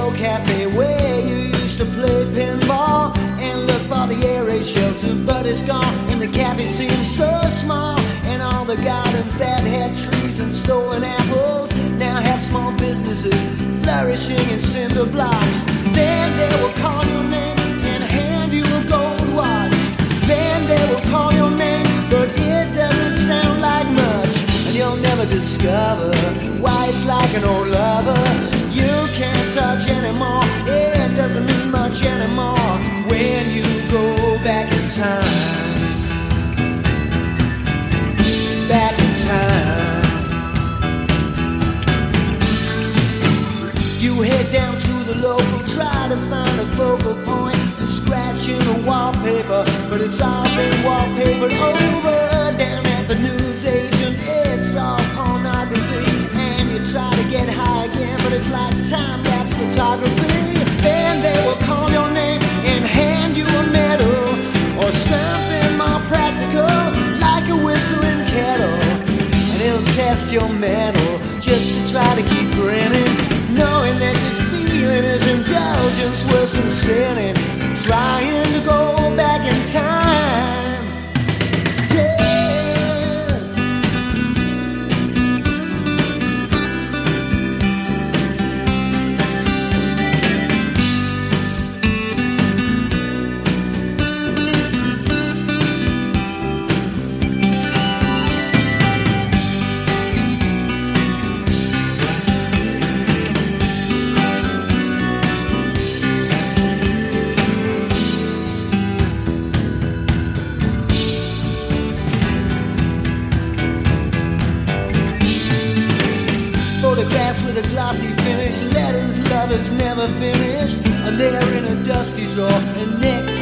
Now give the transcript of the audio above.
old cafe where you used to play pinball and look for the air raid shelter, but it's gone, and the cafe seems so small, and all the gardens that had trees and stolen apples now have small businesses flourishing in cinder blocks. Then they will call your name and hand you a gold watch. Then they will call your name, but it doesn't sound like much, and you'll never discover why it's like an old lover you can't touch anymore. It doesn't mean much anymore when you go back in time. Back in time. You head down to the local, try to find a focal point and scratch in the wallpaper, but it's all been wallpapered over. Down at the newsagent, it's all pornography, and you try to get high again, but it's like time-lapse photography. Then they will call your name and hand you a medal or something more practical, like a whistling kettle, and it'll test your metal just to try to keep grinning, knowing that this feeling is indulgence worse than sinning, trying to go back in time. Photographs with a glossy finish, letters lovers never finish, and they're in a dusty drawer, and next